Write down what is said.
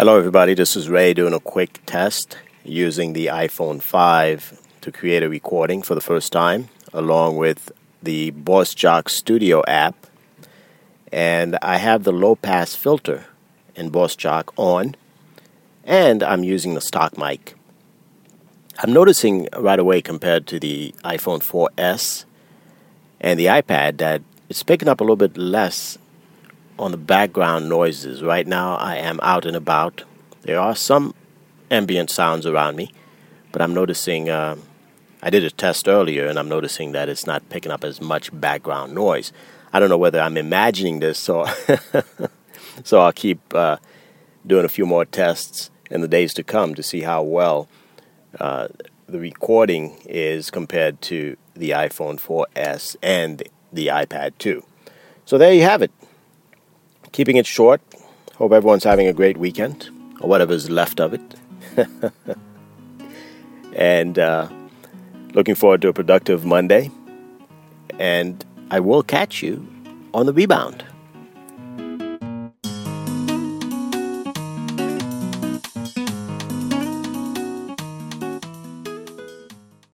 Hello everybody, this is Ray doing a quick test using the iPhone 5 to create a recording for the first time along with the Boss Jock Studio app, and I have the low pass filter in Boss Jock on, and I'm using the stock mic. I'm noticing right away compared to the iPhone 4S and the iPad that it's picking up a little bit less on the background noises. Right now I am out and about. There are some ambient sounds around me, but I'm noticing, I did a test earlier and I'm noticing that it's not picking up as much background noise. I don't know whether I'm imagining this or so I'll keep doing a few more tests in the days to come to see how well the recording is compared to the iPhone 4S and the iPad 2. So there you have it. Keeping it short. Hope everyone's having a great weekend, or whatever's left of it. And looking forward to a productive Monday. And I will catch you on the rebound.